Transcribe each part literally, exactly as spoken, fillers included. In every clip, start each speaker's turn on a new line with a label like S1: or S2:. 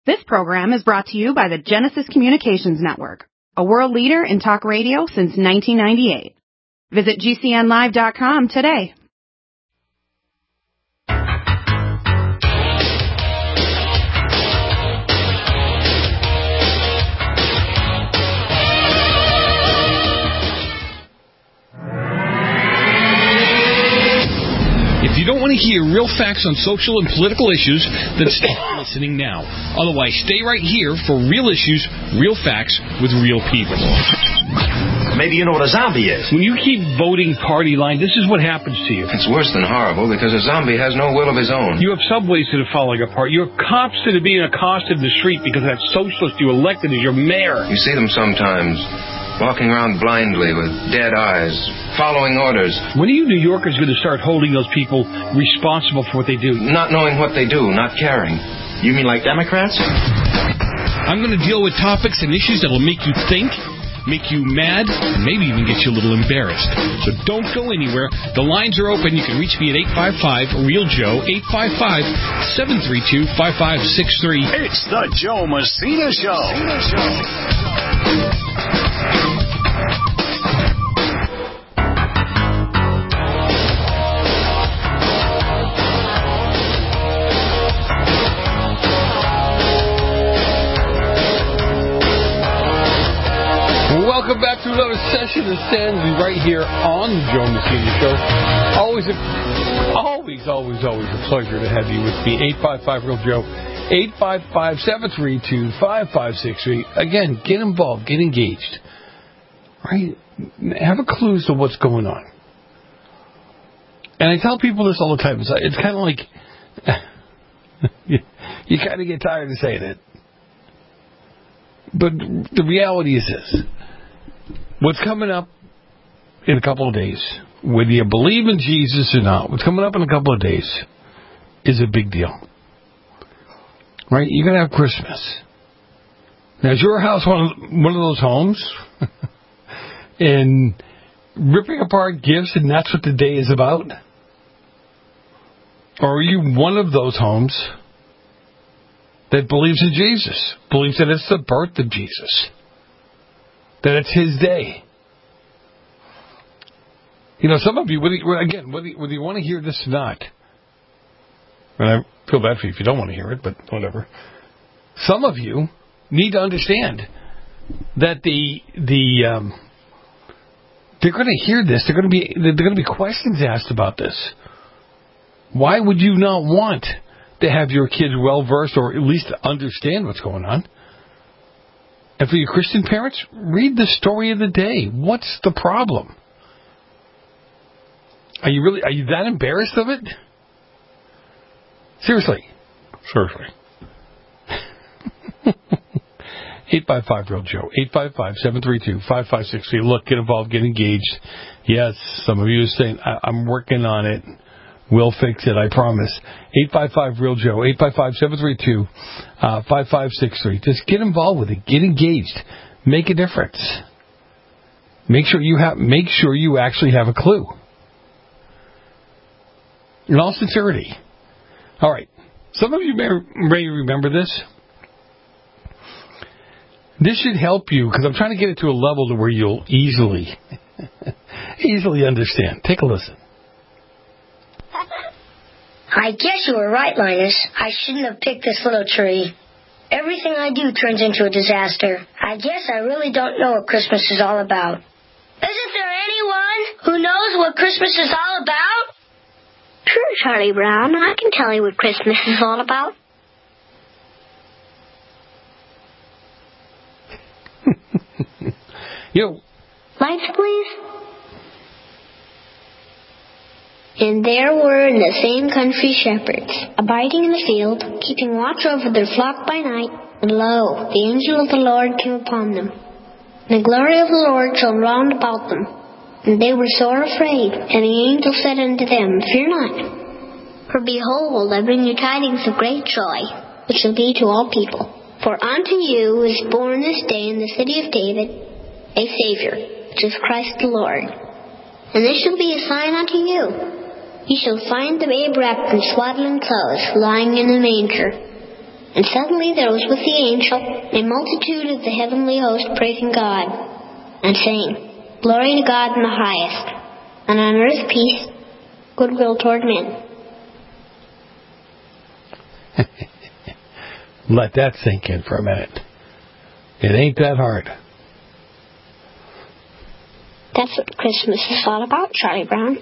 S1: This program is brought to you by the Genesis Communications Network, a world leader in talk radio since nineteen ninety-eight. Visit G C N live dot com today.
S2: If you don't want to hear real facts on social and political issues, then stop listening now. Otherwise, stay right here for real issues, real facts, with real people.
S3: Maybe you know what a zombie is.
S2: When you keep voting party line, this is what happens to you.
S3: It's worse than horrible because a zombie has no will of his own.
S2: You have subways that are falling apart. You have cops that are being accosted in the street because that socialist you elected as your mayor.
S3: You see them sometimes walking around blindly with dead eyes, following orders.
S2: When are you New Yorkers going to start holding those people responsible for what they do?
S3: Not knowing what they do, not caring.
S4: You mean like Democrats?
S2: I'm going to deal with topics and issues that will make you think, make you mad, and maybe even get you a little embarrassed. So don't go anywhere. The lines are open. You can reach me at eight five five, real Joe, eight five five, seven three two, five five six three.
S5: It's the Joe Messina Show. Messina Show.
S2: Welcome back to another session of Sandy right here on the Joe Messina Show. Always, a, always, always, always a pleasure to have you with me. eight five five, real Joe, eight five five, seven three two, five five six three. Again, get involved, get engaged. Right? Have a clue as to what's going on. And I tell people this all the time. It's, it's kind of like you, you kind of get tired of saying it. But the reality is this. What's coming up in a couple of days, whether you believe in Jesus or not, what's coming up in a couple of days is a big deal. Right? You're going to have Christmas. Now, is your house one of, one of those homes? And ripping apart gifts, and that's what the day is about? Or are you one of those homes that believes in Jesus, believes that it's the birth of Jesus, that it's His day? You know, some of you, whether, again, whether, whether you want to hear this or not, and I feel bad for you if you don't want to hear it, but whatever. Some of you need to understand that the the um, they're going to hear this. They're going to be they're going to be questions asked about this. Why would you not want to have your kids well versed, or at least understand what's going on? And for your Christian parents, read the story of the day. What's the problem? Are you really, are you that embarrassed of it? Seriously. Seriously. eight five five, real Joe. eight five five, seven three two, five five six three. Look, get involved, get engaged. Yes, some of you are saying, I- I'm working on it. We'll fix it, I promise. eight five five, real Joe. eight five five, seven three two, five five six three. Just get involved with it. Get engaged. Make a difference. Make sure you have. Make sure you actually have a clue. In all sincerity. All right. Some of you may, may remember this. This should help you, because I'm trying to get it to a level to where you'll easily, easily understand. Take a listen.
S6: I guess you were right, Linus. I shouldn't have picked this little tree. Everything I do turns into a disaster. I guess I really don't know what Christmas is all about. Isn't there anyone who knows what Christmas is all about?
S7: Sure, Charlie Brown. I can tell you what Christmas is all about.
S2: Yo.
S7: Lights, please. And there were in the same country shepherds, abiding in the field, keeping watch over their flock by night. And lo, the angel of the Lord came upon them. And the glory of the Lord shone round about them. And they were sore afraid. And the angel said unto them, Fear not. For behold, I bring you tidings of great joy, which shall be to all people. For unto you is born this day in the city of David a Savior, which is Christ the Lord. And this shall be a sign unto you. Ye shall find the babe wrapped in swaddling clothes, lying in a manger. And suddenly there was with the angel a multitude of the heavenly host praising God, and saying, Glory to God in the highest, and on earth peace, goodwill toward men.
S2: Let that sink in for a minute. It ain't that hard.
S7: That's what Christmas is all about, Charlie Brown.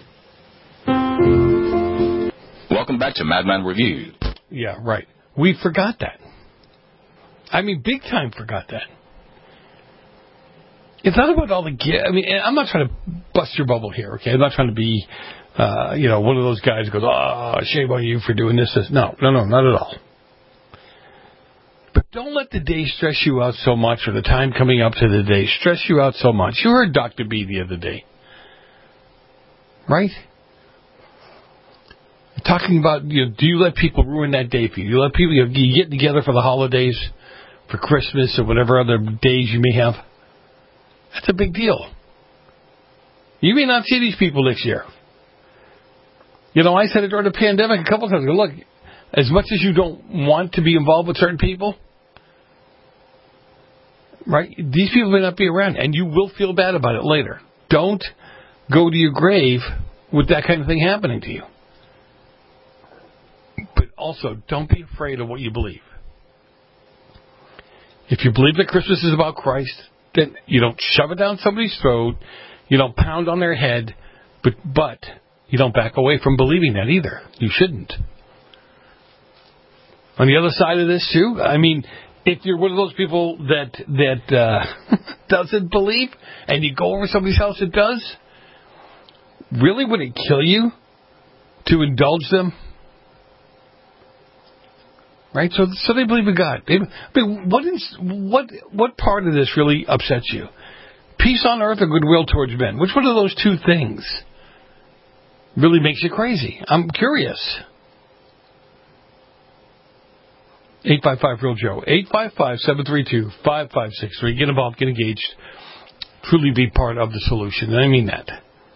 S4: Welcome back to Madman Review.
S2: Yeah, right. We forgot that. I mean, big time forgot that. It's not about all the gifts. I mean, I'm not trying to bust your bubble here, okay? I'm not trying to be, uh, you know, one of those guys who goes, oh, shame on you for doing this, this. No, no, no, not at all. But don't let the day stress you out so much, or the time coming up to the day stress you out so much. You heard Doctor B the other day. Right? Talking about, you know, do you let people ruin that day for you? You let people, you, know, you get together for the holidays, for Christmas, or whatever other days you may have. That's a big deal. You may not see these people next year. You know, I said it during the pandemic a couple of times ago. Look, as much as you don't want to be involved with certain people, right, these people may not be around, and you will feel bad about it later. Don't go to your grave with that kind of thing happening to you. But also, don't be afraid of what you believe. If you believe that Christmas is about Christ, then you don't shove it down somebody's throat, you don't pound on their head, but but you don't back away from believing that either. You shouldn't. On the other side of this, too, I mean, if you're one of those people that that uh, doesn't believe, and you go over somebody's house that does, really would it kill you to indulge them? Right? So so they believe in God. They, I mean, what, is, what, what part of this really upsets you? Peace on earth or goodwill towards men? Which one of those two things really makes you crazy? I'm curious. eight five five real Joe. eight five five, seven three two, five five six three. Get involved, get engaged. Truly be part of the solution. And I mean that.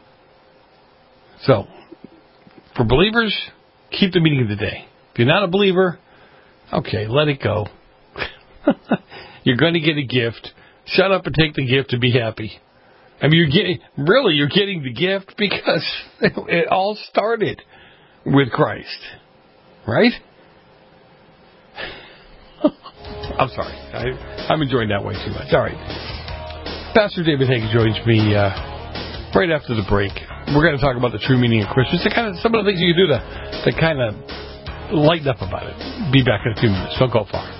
S2: So, for believers, keep the meaning of the day. If you're not a believer, okay, let it go. You're going to get a gift. Shut up and take the gift and be happy. I mean, you're getting, really, you're getting the gift because it all started with Christ. Right? I'm sorry. I, I'm enjoying that way too much. All right. Pastor David Haig joins me uh, right after the break. We're going to talk about the true meaning of Christmas. The kind of, some of the things you can do to, to kind of lighten up about it. Be back in a few minutes. Don't go far.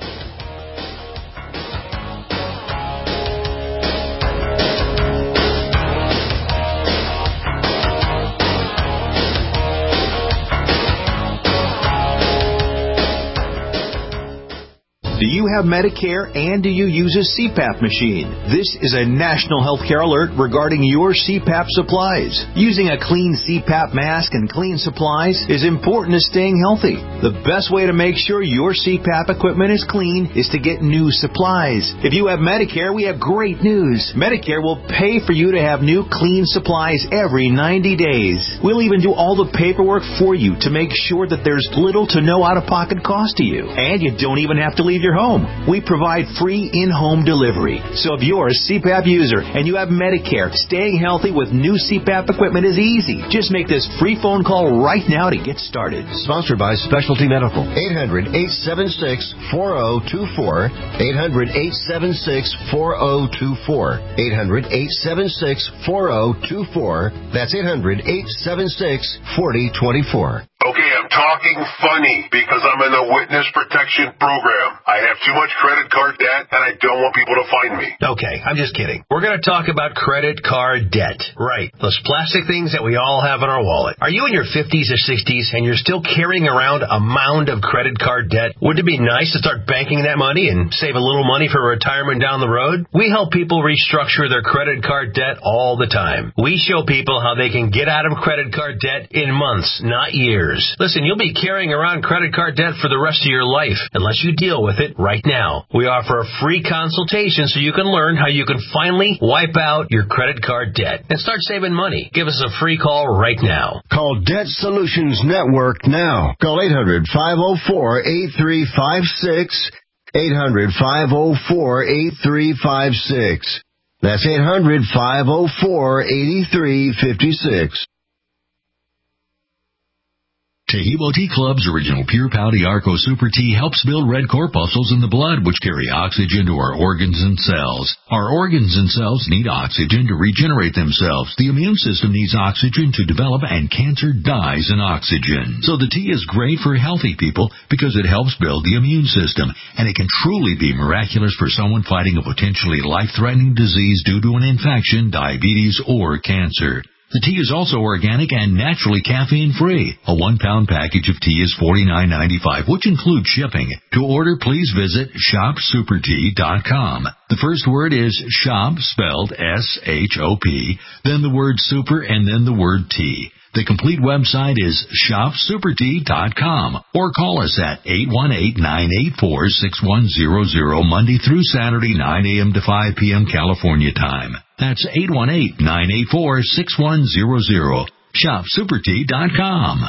S8: Do you have Medicare and do you use a C PAP machine? This is a national healthcare alert regarding your C PAP supplies. Using a clean C PAP mask and clean supplies is important to staying healthy. The best way to make sure your C PAP equipment is clean is to get new supplies. If you have Medicare, we have great news. Medicare will pay for you to have new clean supplies every ninety days. We'll even do all the paperwork for you to make sure that there's little to no out-of-pocket cost to you. And you don't even have to leave your home. We provide free in-home delivery. So if you're a C PAP user and you have Medicare, staying healthy with new C PAP equipment is easy. Just make this free phone call right now to get started.
S9: Sponsored by Specialty Medical. eight hundred, eight seven six, four zero two four. eight hundred, eight seven six, four zero two four. eight hundred, eight seven six, four zero two four. That's eight hundred, eight seven six, four zero two four.
S10: Okay, I'm talking funny because I'm in the witness protection program. I have too much credit card debt and I don't want people to find me.
S9: Okay, I'm just kidding. We're going to talk about credit card debt. Right, those plastic things that we all have in our wallet. Are you in your fifties or sixties and you're still carrying around a mound of credit card debt? Wouldn't it be nice to start banking that money and save a little money for retirement down the road? We help people restructure their credit card debt all the time. We show people how they can get out of credit card debt in months, not years. Listen, you'll be carrying around credit card debt for the rest of your life unless you deal with it right now. We offer a free consultation so you can learn how you can finally wipe out your credit card debt and start saving money. Give us a free call right now.
S11: Call Debt Solutions Network now. Call eight hundred, five oh four, eight three five six. eight hundred, five oh four, eight three five six. That's eight hundred, five oh four, eight three five six.
S12: Taheebo Tea Club's original Pure Pouty Arco Super Tea helps build red corpuscles in the blood, which carry oxygen to our organs and cells. Our organs and cells need oxygen to regenerate themselves. The immune system needs oxygen to develop, and cancer dies in oxygen. So the tea is great for healthy people because it helps build the immune system, and it can truly be miraculous for someone fighting a potentially life-threatening disease due to an infection, diabetes, or cancer. The tea is also organic and naturally caffeine-free. A one-pound package of tea is forty-nine ninety-five, which includes shipping. To order, please visit shop super tea dot com. The first word is shop, spelled S H O P, then the word super, and then the word tea. The complete website is shop super tea dot com, or call us at eight one eight, nine eight four, six one zero zero Monday through Saturday, nine a.m. to five p.m. California time. That's eight one eight, nine eight four, six one zero zero. shop super tea dot com.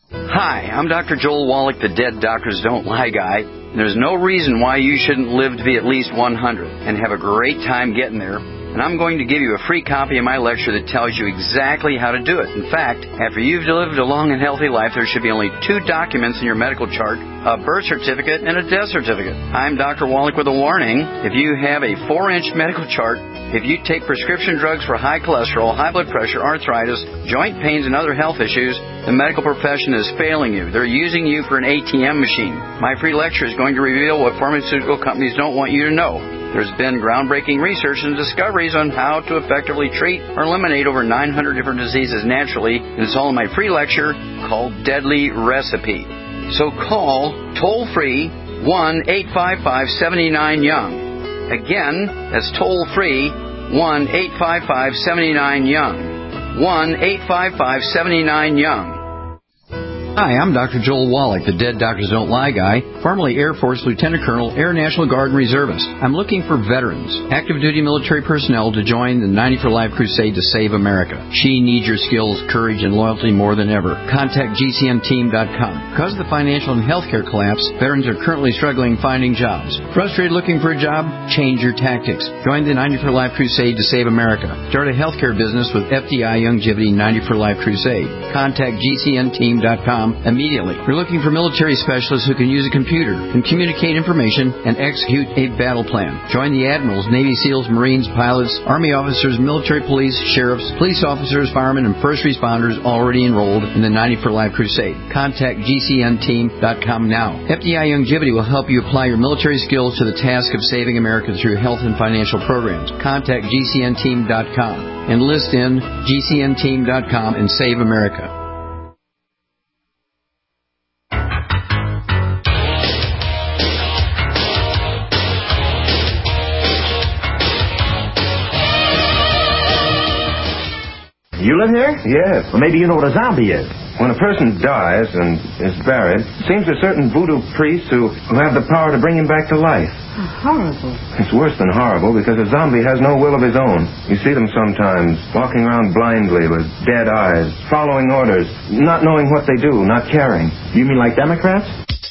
S13: Hi, I'm Doctor Joel Wallach, the Dead Doctors Don't Lie guy. There's no reason why you shouldn't live to be at least one hundred and have a great time getting there. And I'm going to give you a free copy of my lecture that tells you exactly how to do it. In fact, after you've lived a long and healthy life, there should be only two documents in your medical chart, a birth certificate and a death certificate. I'm Doctor Wallach with a warning. If you have a four-inch medical chart, if you take prescription drugs for high cholesterol, high blood pressure, arthritis, joint pains, and other health issues, the medical profession is failing you. They're using you for an A T M machine. My free lecture is going to reveal what pharmaceutical companies don't want you to know. There's been groundbreaking research and discoveries on how to effectively treat or eliminate over nine hundred different diseases naturally, and it's all in my free lecture called Deadly Recipe. So call toll-free one eight five five, seven nine Young. Again, that's toll-free one eight five five, seven nine Young. one eight five five, seven nine Young. Hi, I'm Doctor Joel Wallach, the Dead Doctors Don't Lie guy, formerly Air Force Lieutenant Colonel, Air National Guard and Reservist. I'm looking for veterans, active duty military personnel to join the ninety for Life crusade to save America. She needs your skills, courage, and loyalty more than ever. Contact G C N team dot com. Because of the financial and healthcare collapse, veterans are currently struggling finding jobs. Frustrated looking for a job? Change your tactics. Join the ninety for Life crusade to save America. Start a healthcare business with F D I Youngevity ninety for Life crusade. Contact G C N team dot com immediately. We're looking for military specialists who can use a computer and communicate information and execute a battle plan. Join the admirals, Navy SEALs, Marines, pilots, Army officers, military police, sheriffs, police officers, firemen, and first responders already enrolled in the ninety for Life crusade. Contact G C N team dot com now. F D I Youngevity will help you apply your military skills to the task of saving America through health and financial programs. Contact G C N team dot com. Enlist in G C N team dot com and save America.
S14: You live here?
S3: Yes.
S14: Well, maybe you know what a zombie is.
S3: When a person dies and is buried, it seems there are certain voodoo priests who, who have the power to bring him back to life.
S6: Horrible.
S3: It's worse than horrible because a zombie has no will of his own. You see them sometimes walking around blindly with dead eyes, following orders, not knowing what they do, not caring.
S14: You mean like Democrats?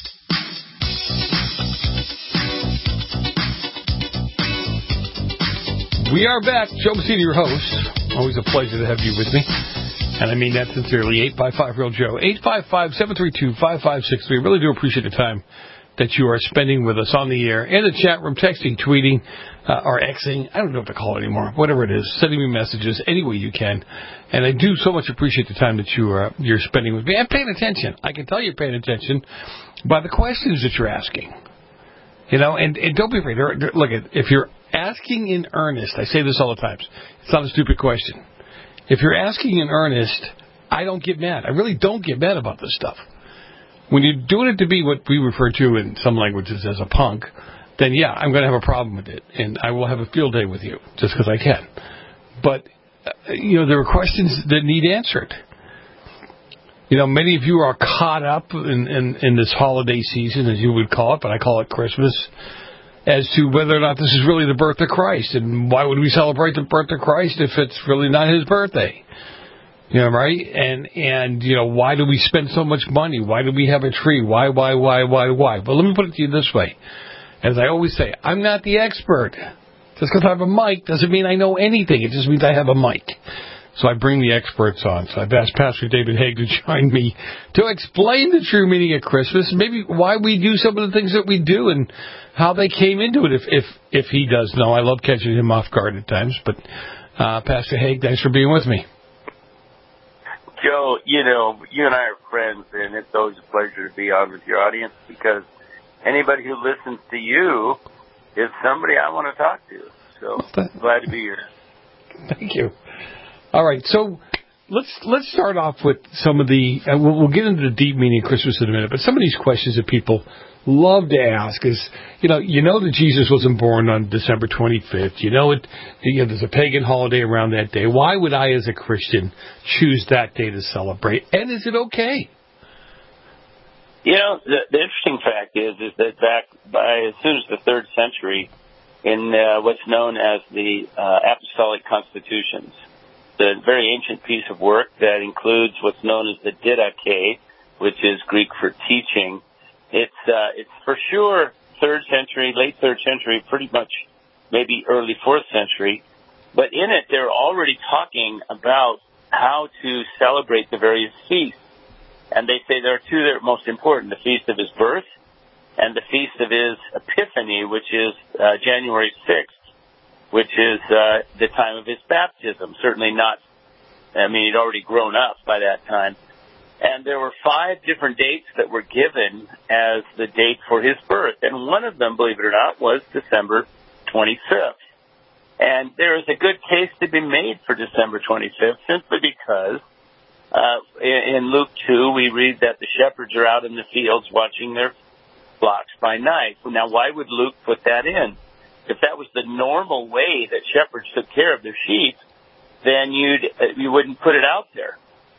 S2: We are back. Joe Messina, your host. Always a pleasure to have you with me. And I mean that sincerely. eight five five, real Joe. eight five five, seven three two, five five six three. Really do appreciate the time that you are spending with us on the air, in the chat room, texting, tweeting, uh, or Xing. I don't know what to call it anymore. Whatever it is. Sending me messages any way you can. And I do so much appreciate the time that you are, you're spending with me. And paying attention. I can tell you're paying attention by the questions that you're asking. You know, and, and don't be afraid. They're, they're, look, if you're asking in earnest, I say this all the time, it's not a stupid question. If you're asking in earnest, I don't get mad. I really don't get mad about this stuff. When you're doing it to be what we refer to in some languages as a punk, then yeah, I'm going to have a problem with it, and I will have a field day with you just because I can. But, uh, you know, there are questions that need answered. You know, many of you are caught up in, in, in this holiday season, as you would call it, but I call it Christmas, as to whether or not this is really the birth of Christ. And why would we celebrate the birth of Christ if it's really not his birthday? You know, right? And, and you know, why do we spend so much money? Why do we have a tree? Why, why, why, why, why? But let me put it to you this way. As I always say, I'm not the expert. Just because I have a mic doesn't mean I know anything. It just means I have a mic. So I bring the experts on. So I've asked Pastor David Haig to join me to explain the true meaning of Christmas, maybe why we do some of the things that we do and how they came into it, if if, if he does know. I love catching him off guard at times. But uh, Pastor Haig, thanks for being with me.
S15: Joe, you know, you and I are friends, and it's always a pleasure to be on with your audience because anybody who listens to you is somebody I want to talk to. So glad to be here.
S2: Thank you. All right, so let's let's start off with some of the, and we'll, we'll get into the deep meaning of Christmas in a minute, but some of these questions that people love to ask is, you know, you know that Jesus wasn't born on December twenty-fifth. You know it. You know, there's a pagan holiday around that day. Why would I, as a Christian, choose that day to celebrate? And is it okay?
S15: You know, the, the interesting fact is, is that back by as soon as the third century, in uh, what's known as the uh, Apostolic Constitutions, the very ancient piece of work that includes what's known as the Didache, which is Greek for teaching. It's uh, it's for sure third century, late third century, pretty much maybe early fourth century. But in it, they're already talking about how to celebrate the various feasts. And they say there are two that are most important, the feast of his birth and the feast of his Epiphany, which is uh, January sixth, which is uh, the time of his baptism. Certainly not, I mean, he'd already grown up by that time. And there were five different dates that were given as the date for his birth. And one of them, believe it or not, was December twenty-fifth. And there is a good case to be made for December twenty-fifth, simply because uh, in, in Luke two, we read that the shepherds are out in the fields watching their flocks by night. Now, why would Luke put that in? If that was the normal way that shepherds took care of their sheep, then you'd, uh, you wouldn't put it out there.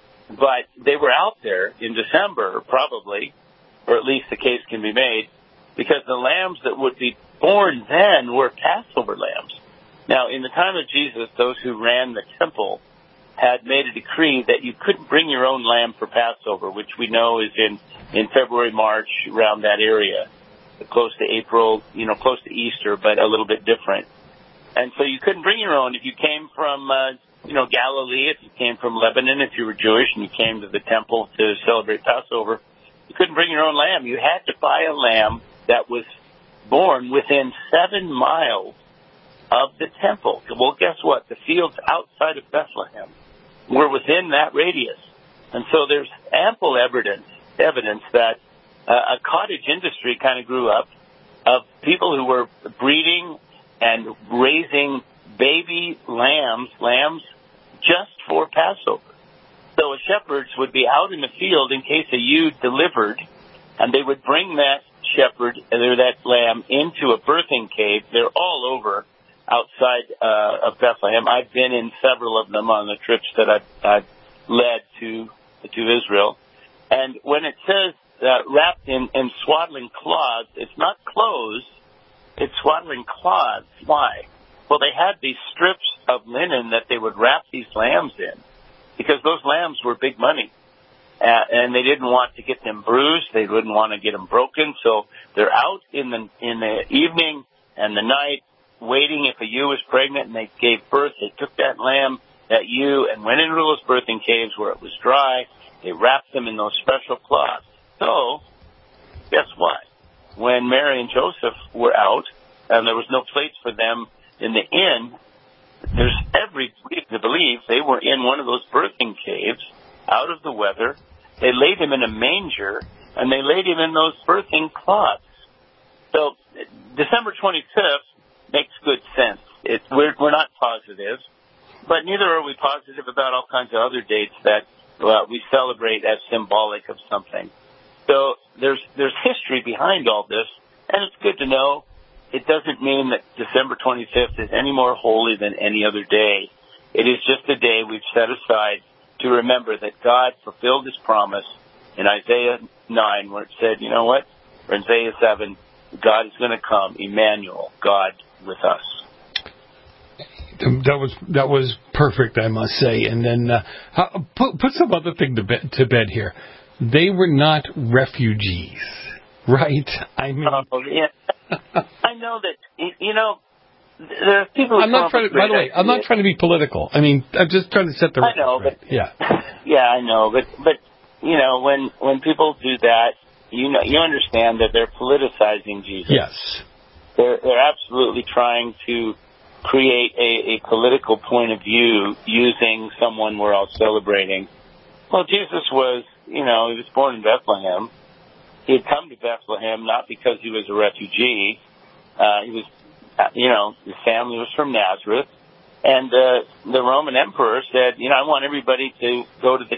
S15: But they were out there in December, probably, or at least the case can be made, because the lambs that would be born then were Passover lambs. Now, in the time of Jesus, those who ran the temple had made a decree that you couldn't bring your own lamb for Passover, which we know is in, in February, March, around that area, close to April, you know, close to Easter, but a little bit different. And so you couldn't bring your own. If you came from, uh, you know, Galilee, if you came from Lebanon, if you were Jewish and you came to the temple to celebrate Passover, you couldn't bring your own lamb. You had to buy a lamb that was born within seven miles of the temple. Well, guess what? The fields outside of Bethlehem were within that radius. And so there's ample evidence, evidence that uh, a cottage industry kind of grew up of people who were breeding and raising baby lambs, lambs just for Passover. So shepherds would be out in the field in case a ewe delivered, and they would bring that shepherd or that lamb into a birthing cave. They're all over outside uh, of Bethlehem. I've been in several of them on the trips that I've, I've led to to Israel. And when it says uh, wrapped in, in swaddling cloths, it's not clothes, it's swaddling cloths. Why? Well, they had these strips of linen that they would wrap these lambs in, because those lambs were big money. Uh, and they didn't want to get them bruised. They wouldn't want to get them broken. So they're out in the in the evening and the night waiting if a ewe was pregnant and they gave birth. They took that lamb, that ewe, and went into those birthing caves where it was dry. They wrapped them in those special cloths. So guess what? When Mary and Joseph were out and there was no place for them in the inn, there's every reason to believe they were in one of those birthing caves, out of the weather. They laid him in a manger, and they laid him in those birthing cloths. So December twenty-fifth makes good sense. It, we're, we're not positive, but neither are we positive about all kinds of other dates that well, we celebrate as symbolic of something. So there's there's history behind all this, and it's good to know. It doesn't mean that December twenty-fifth is any more holy than any other day. It is just a day we've set aside to remember that God fulfilled his promise in Isaiah nine, where it said, you know what? Or Isaiah seven, God is going to come, Emmanuel, God with us.
S2: That was that was perfect, I must say. And then uh, how, put put some other thing to bed, to bed here. They were not refugees, right? I mean,
S15: oh, yeah. I know that. You know, there are people. Who
S2: I'm not trying to. By the way, I'm not trying to be political. I mean, I'm just trying to set the.
S15: I know,
S2: right.
S15: but
S2: yeah,
S15: yeah, I know, but but you know, when when people do that, you know, you understand that they're politicizing Jesus.
S2: Yes,
S15: they're they're absolutely trying to create a, a political point of view using someone we're all celebrating. Well, Jesus was, you know, he was born in Bethlehem. He had come to Bethlehem not because he was a refugee. Uh, he was, you know, his family was from Nazareth. And uh, the Roman emperor said, you know, I want everybody to go to the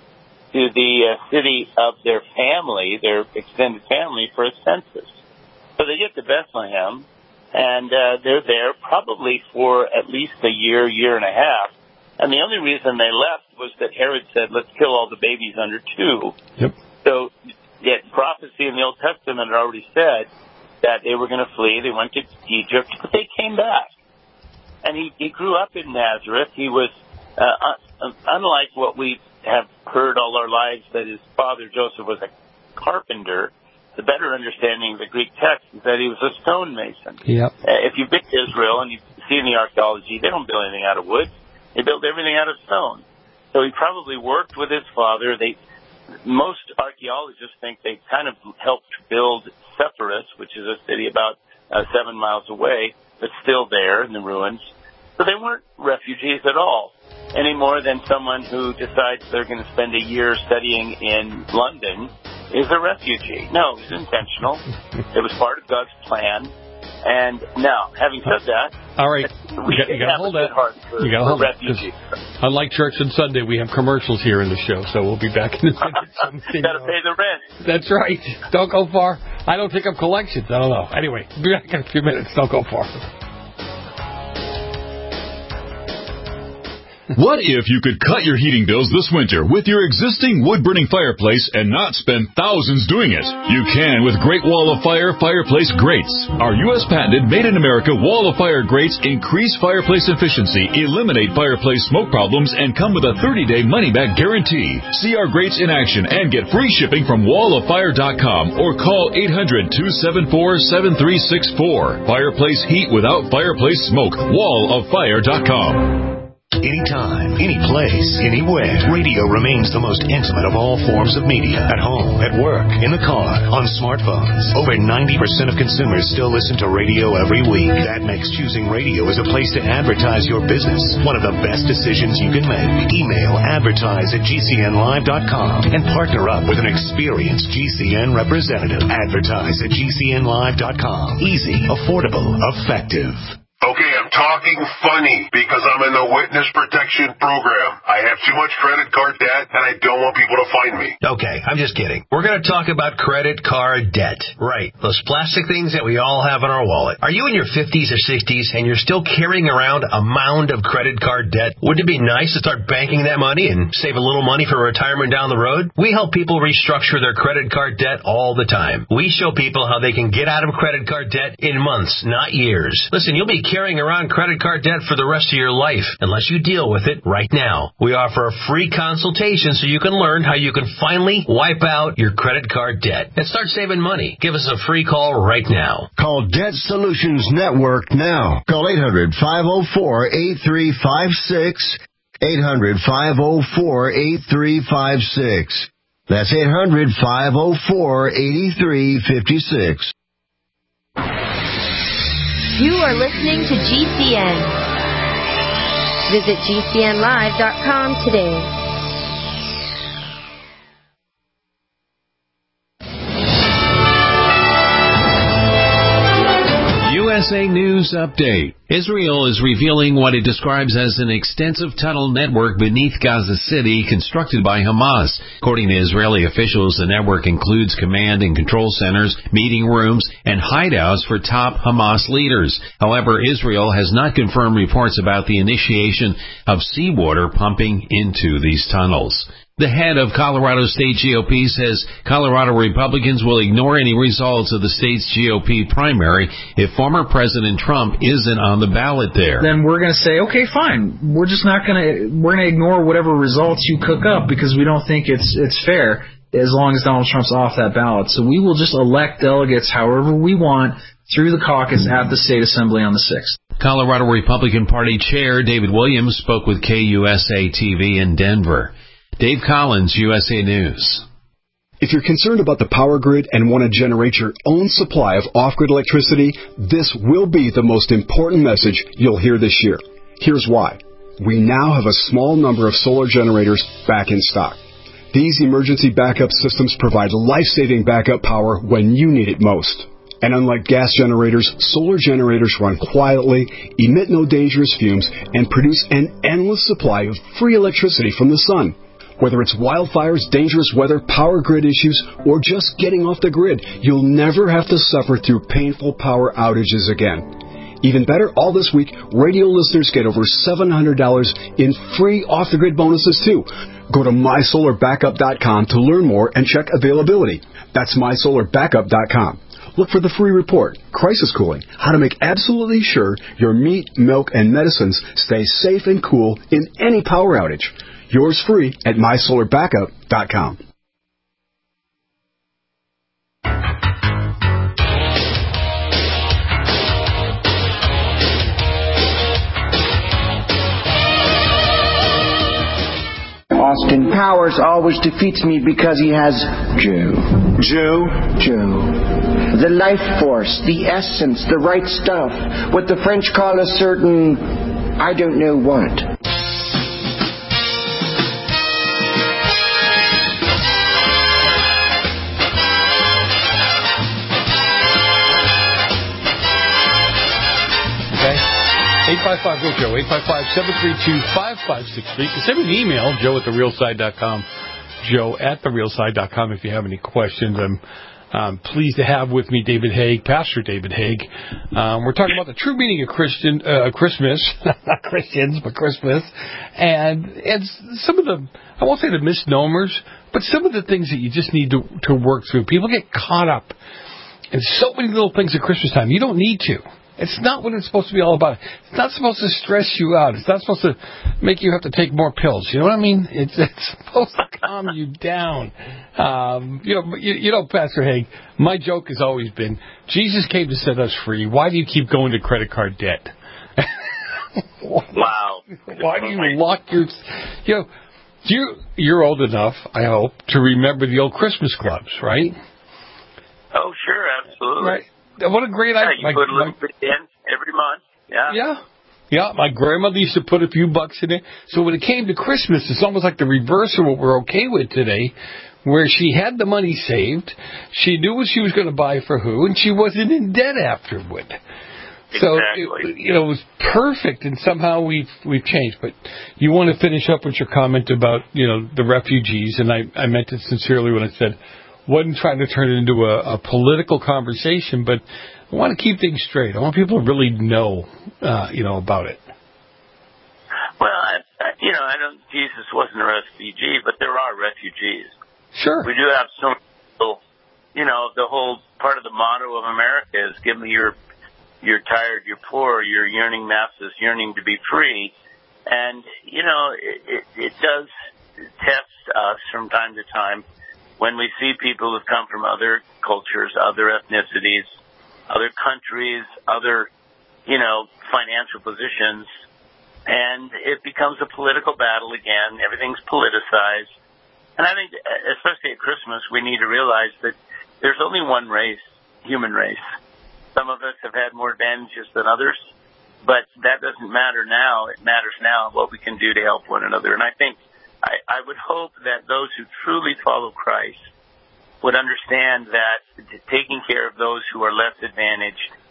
S15: to the uh, city of their family, their extended family, for a census. So they get to Bethlehem. And uh, they're there probably for at least a year, year and a half. And the only reason they left was that Herod said, let's kill all the babies under two.
S2: Yep.
S15: So yet prophecy in the Old Testament had already said that they were going to flee. They went to Egypt, but they came back. And he, he grew up in Nazareth. He was, uh, un- unlike what we have heard all our lives, that his father Joseph was a carpenter. The better understanding of the Greek text is that he was a stonemason.
S2: Yep.
S15: Uh, if you've been to Israel and you've seen the archaeology, they don't build anything out of wood. They build everything out of stone. So he probably worked with his father. They, most archaeologists think they kind of helped build Sepphoris, which is a city about uh, seven miles away, but still there in the ruins. So they weren't refugees at all, any more than someone who decides they're going to spend a year studying in London is a refugee. No, it was intentional. It was part of God's plan. And now, having said that,
S2: all right,
S15: we
S2: you got to hold that.
S15: For,
S2: you got to hold
S15: refugees.
S2: That. Unlike Church on Sunday, we have commercials here in the show, so we'll be back in a minute.
S15: You got to pay the rent.
S2: That's right. Don't go far. I don't take up collections. I don't know. Anyway, be back in a few minutes. Don't go far.
S16: What if you could cut your heating bills this winter with your existing wood-burning fireplace and not spend thousands doing it? You can with Great Wall of Fire Fireplace Grates. Our U S patented made-in-America Wall of Fire grates increase fireplace efficiency, eliminate fireplace smoke problems, and come with a thirty-day money-back guarantee. See our grates in action and get free shipping from wall of fire dot com or call eight hundred, two seven four, seven three six four. Fireplace heat without fireplace smoke. wall of fire dot com.
S17: Anytime, any place, anywhere, radio remains the most intimate of all forms of media. At home, at work, in the car, on smartphones. Over ninety percent of consumers still listen to radio every week. That makes choosing radio as a place to advertise your business one of the best decisions you can make. Email advertise at G C N live dot com and partner up with an experienced G C N representative. Advertise at G C N live dot com. Easy, affordable, effective.
S10: Okay, I'm talking funny because I'm in the witness protection program. I have too much credit card debt, and I don't want people to find me.
S9: Okay, I'm just kidding. We're going to talk about credit card debt. Right, those plastic things that we all have in our wallet. Are you in your fifties or sixties and you're still carrying around a mound of credit card debt? Wouldn't it be nice to start banking that money and save a little money for retirement down the road? We help people restructure their credit card debt all the time. We show people how they can get out of credit card debt in months, not years. Listen, you'll be carrying around credit card debt for the rest of your life unless you deal with it right now. We offer a free consultation so you can learn how you can finally wipe out your credit card debt and start saving money. Give us a free call right now.
S11: Call Debt Solutions Network now. Call eight hundred, five oh four, eight three five six, eight hundred, five oh four, eight three five six. That's eight hundred, five oh four, eight three five six.
S18: You are listening to G C N. Visit G C N live dot com today.
S8: U S
S19: S A News Update. Israel is revealing what it describes as an extensive tunnel network beneath Gaza City constructed by Hamas. According to Israeli officials, the network includes command and control centers, meeting rooms, and hideouts for top Hamas leaders. However, Israel has not confirmed reports about the initiation of seawater pumping into these tunnels. The head of Colorado State G O P says Colorado Republicans will ignore any results of the state's G O P primary if former President Trump isn't on the ballot there.
S20: Then we're going to say, okay, fine. We're just not going to, we're going to ignore whatever results you cook up because we don't think it's it's fair as long as Donald Trump's off that ballot. So we will just elect delegates however we want through the caucus at the state assembly on the sixth.
S19: Colorado Republican Party Chair David Williams spoke with K U S A T V in Denver. Dave Collins, U S A News.
S21: If you're concerned about the power grid and want to generate your own supply of off-grid electricity, this will be the most important message you'll hear this year. Here's why. We now have a small number of solar generators back in stock. These emergency backup systems provide life-saving backup power when you need it most. And unlike gas generators, solar generators run quietly, emit no dangerous fumes, and produce an endless supply of free electricity from the sun. Whether it's wildfires, dangerous weather, power grid issues, or just getting off the grid, you'll never have to suffer through painful power outages again. Even better, all this week, radio listeners get over seven hundred dollars in free off-the-grid bonuses, too. Go to my solar backup dot com to learn more and check availability. That's my solar backup dot com. Look for the free report, Crisis Cooling, how to make absolutely sure your meat, milk, and medicines stay safe and cool in any power outage. Yours free at my solar backup dot com.
S22: Austin Powers always defeats me because he has Joe. Joe? Joe. The life force, the essence, the right stuff. What the French call a certain, I don't know what.
S2: eight five five, go Joe, eight five five, seven three two, five five six three. You can send me an email, joe at the real side dot com, joe at the real side dot com if you have any questions. I'm um, pleased to have with me David Haig, Pastor David Haig. Um, we're talking about the true meaning of Christian uh, Christmas, not Christians, but Christmas, and, and some of the, I won't say the misnomers, but some of the things that you just need to, to work through. People get caught up in so many little things at Christmas time. You don't need to. It's not what it's supposed to be all about. It's not supposed to stress you out. It's not supposed to make you have to take more pills. You know what I mean? It's, it's supposed to calm you down. Um, you know, you, you know, Pastor Haig, my joke has always been, Jesus came to set us free. Why do you keep going to credit card debt?
S15: Wow.
S2: Why do you lock your... You know, you, you're old enough, I hope, to remember the old Christmas clubs, right?
S15: Oh, sure, absolutely.
S2: Right. What a great
S15: idea.
S2: idea.
S15: Yeah, you put a little bit in every month. Yeah.
S2: Yeah. Yeah, my grandmother used to put a few bucks in it. So when it came to Christmas, it's almost like the reverse of what we're okay with today, where she had the money saved, she knew what she was going to buy for who, and she wasn't in debt afterward. So,
S15: exactly.
S2: it, you know, it was perfect, and somehow we've we've changed. But you want to finish up with your comment about, you know, the refugees, and I, I meant it sincerely when I said, wasn't trying to turn it into a, a political conversation, but I want to keep things straight. I want people to really know, uh, you know, about it.
S15: Well, I, I, you know, I don't. Jesus wasn't a refugee, but there are refugees.
S2: Sure.
S15: We do have some people. You know, the whole part of the motto of America is "Give me your, you're tired, you're poor, you're yearning masses, yearning to be free," and you know, it, it, it does test us from time to time. When we see people who've come from other cultures, other ethnicities, other countries, other, you know, financial positions, and it becomes a political battle again. Everything's politicized. And I think, especially at Christmas, we need to realize that there's only one race, human race. Some of us have had more advantages than others, but that doesn't matter now. It matters now what we can do to help one another. And I think I, I would hope that those who truly follow Christ would understand that taking care of those who are less advantaged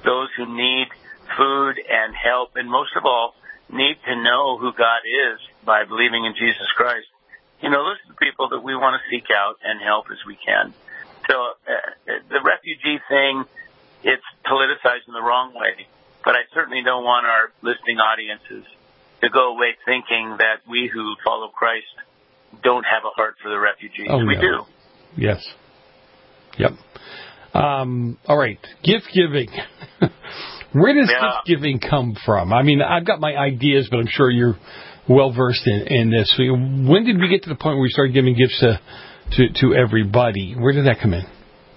S15: those who need food and help, and most of all, need to know who God is by believing in Jesus Christ. You know, those are the people that we want to seek out and help as we can. So uh, the refugee thing, it's politicized in the wrong way, but I certainly don't want our listening audiences to go away thinking that we who follow Christ don't have a heart for the refugees.
S2: Oh,
S15: we
S2: no.
S15: do.
S2: Yes. Yep. Um, all right. Gift giving. Where does
S15: Yeah.
S2: gift giving come from? I mean, I've got my ideas, but I'm sure you're well versed in, in this. When did we get to the point where we started giving gifts to, to, to everybody? Where did that come in?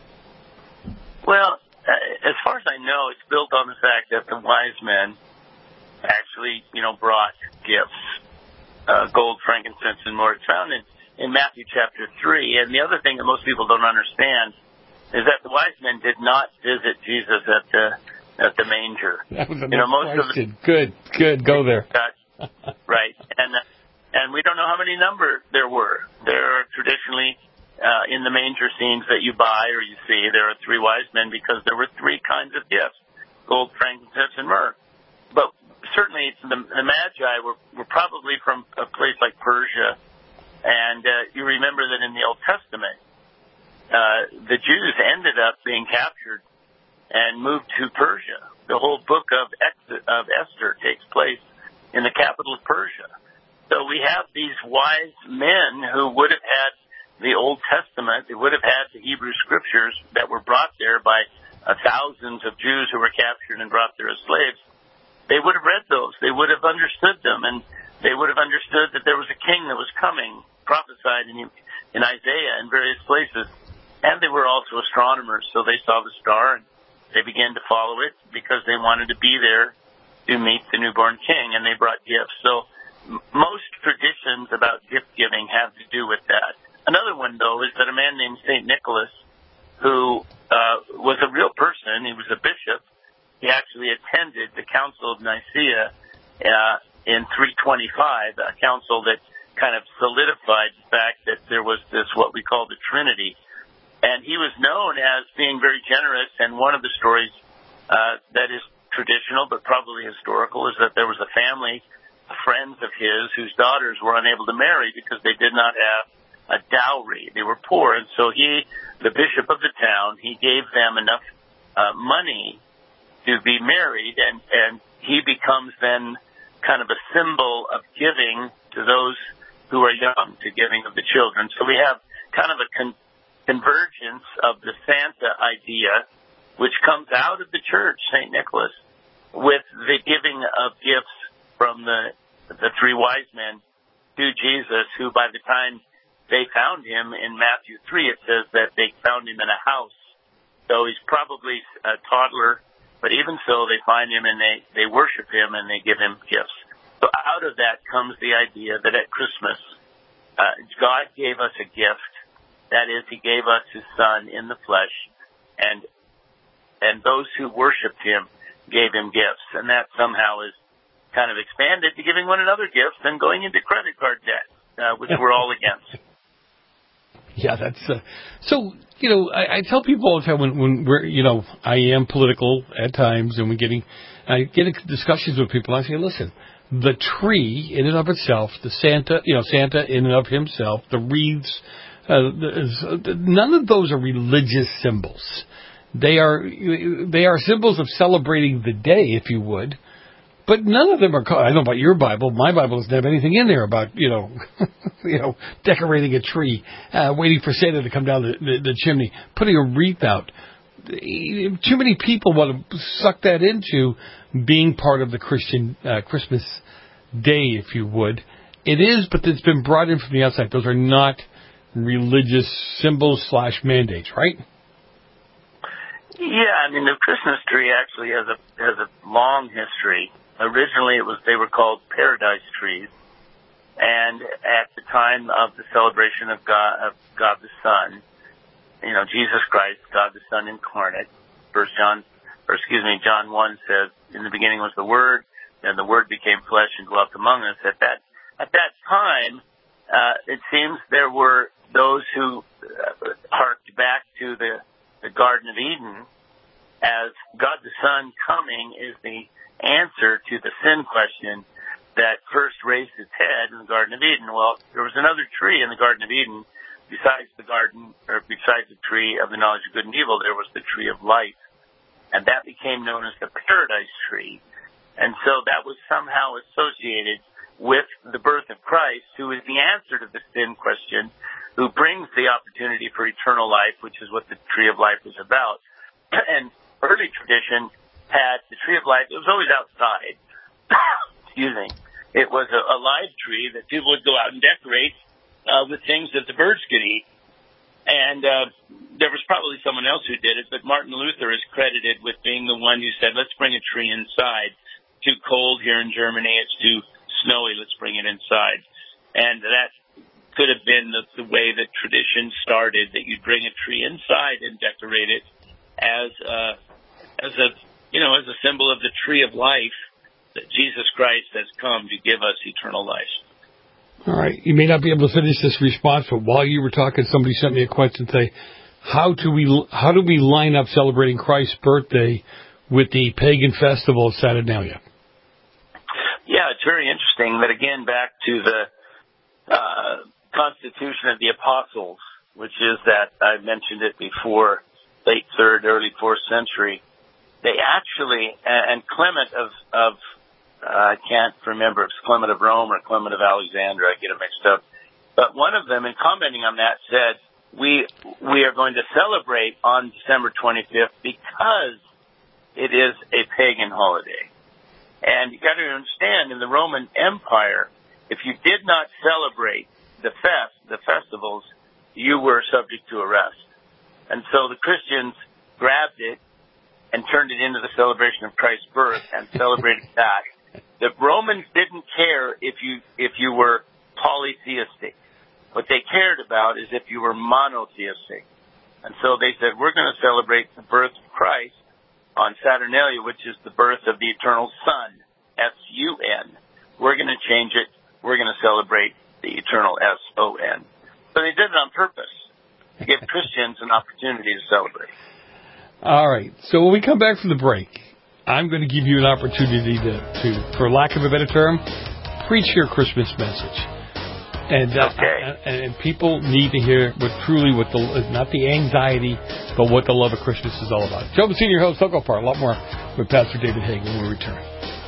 S15: Well, uh, as far as I know, it's built on the fact that the wise men actually, you know, brought gifts, uh, gold, frankincense, and more. It's found in, in Matthew chapter three. And the other thing that most people don't understand is that the wise men did not visit Jesus at the at the manger.
S2: That was a
S15: you know, most
S2: question.
S15: of the,
S2: Good, good. Go there.
S15: right, and uh, and we don't know how many number there were. There are traditionally uh, in the manger scenes that you buy or you see, there are three wise men because there were three kinds of gifts: gold, frankincense, and myrrh. But certainly, the, the Magi were, were probably from a place like Persia, and uh, you remember that in the Old Testament, uh, the Jews ended up being captured and moved to Persia. The whole book of, Ex- of Esther takes place in the capital of Persia. So we have these wise men who would have had the Old Testament, they would have had the Hebrew scriptures that were brought there by uh, thousands of Jews who were captured and brought there as slaves. They would have read those. They would have understood them, and they would have understood that there was a king that was coming, prophesied in, in Isaiah and various places. And they were also astronomers, so they saw the star and they began to follow it because they wanted to be there to meet the newborn king, and they brought gifts. So m- most traditions about gift giving have to do with that. Another one, though, is that a man named Saint Nicholas, who uh, was a real person, he was a bishop, he actually attended the Council of Nicaea uh, in three twenty-five, a council that kind of solidified the fact that there was this, what we call the Trinity. And he was known as being very generous, and one of the stories uh, that is traditional but probably historical is that there was a family, friends of his, whose daughters were unable to marry because they did not have a dowry. They were poor, and so he, the bishop of the town, he gave them enough uh, money to be married, and, and he becomes then kind of a symbol of giving to those who are young, to giving of the children. So we have kind of a con- convergence of the Santa idea, which comes out of the church, Saint Nicholas, with the giving of gifts from the the three wise men to Jesus, who by the time they found him in Matthew three, it says that they found him in a house. So he's probably a toddler, but even so, they find him and they, they worship him and they give him gifts. So out of that comes the idea that at Christmas, uh, God gave us a gift. That is, he gave us his son in the flesh, and and those who worshipped him gave him gifts. And that somehow is kind of expanded to giving one another gifts and going into credit card debt, uh, which we're all against.
S2: Yeah, that's uh, so. You know, I, I tell people all the time when, when we're, you know, I am political at times, and we're getting, I get into discussions with people. I say, listen, the tree in and of itself, the Santa, you know, Santa in and of himself, the wreaths. Uh, none of those are religious symbols. They are they are symbols of celebrating the day, if you would. But none of them are. I don't know about your Bible. My Bible doesn't have anything in there about you know, you know, decorating a tree, uh, waiting for Santa to come down the, the, the chimney, putting a wreath out. Too many people want to suck that into being part of the Christian uh, Christmas day, if you would. It is, but it's been brought in from the outside. Those are not religious symbols slash mandates, right?
S15: Yeah, I mean the Christmas tree actually has a has a long history. Originally, it was they were called paradise trees, and at the time of the celebration of God of God the Son, you know Jesus Christ, God the Son incarnate. First John, or excuse me, John one says, "In the beginning was the Word, and the Word became flesh and dwelt among us." At that at that time, uh, it seems there were those who uh, harked back to the, the Garden of Eden as God the Son coming is the answer to the sin question that first raised its head in the Garden of Eden. Well, there was another tree in the Garden of Eden besides the garden, or besides the tree of the knowledge of good and evil. There was the tree of life, and that became known as the paradise tree. And so that was somehow associated with the birth of Christ, who is the answer to the sin question, who brings the opportunity for eternal life, which is what the tree of life is about. And early tradition had the tree of life. It was always outside. Excuse me. It was a, a live tree that people would go out and decorate uh, with things that the birds could eat. And uh, there was probably someone else who did it, but Martin Luther is credited with being the one who said, let's bring a tree inside. Too cold here in Germany. It's too snowy. Let's bring it inside. And that could have been the, the way that tradition started, that you'd bring a tree inside and decorate it as uh, as a, you know, as a symbol of the tree of life, that Jesus Christ has come to give us eternal life.
S2: All right. You may not be able to finish this response, but while you were talking, somebody sent me a question saying, how do we how do we line up celebrating Christ's birthday with the pagan festival of Saturnalia?
S15: Yeah, it's very interesting that, again, back to the uh, Constitution of the Apostles, which is that, I mentioned it before, late third, early fourth century, they actually, and Clement of, of uh, I can't remember if it's Clement of Rome or Clement of Alexandria, I get it mixed up, but one of them, in commenting on that, said, we we are going to celebrate on December twenty-fifth because it is a pagan holiday. And you got to understand, in the Roman Empire, if you did not celebrate the fest, the festivals, you were subject to arrest. And so the Christians grabbed it and turned it into the celebration of Christ's birth and celebrated that. The Romans didn't care if you if you were polytheistic. What they cared about is if you were monotheistic. And so they said, we're going to celebrate the birth of Christ on Saturnalia, which is the birth of the eternal Son, S U N. We're going to change it. We're going to celebrate the eternal S O N. So they did it on purpose to give Christians an opportunity to celebrate.
S2: All right. So when we come back from the break, I'm going to give you an opportunity to, to for lack of a better term, preach your Christmas message. And, uh,
S15: okay.
S2: and, and people need to hear what truly what the not the anxiety, but what the love of Christmas is all about. Joe Messina, your host. Don't go far. A lot more with Pastor David Haig when we return.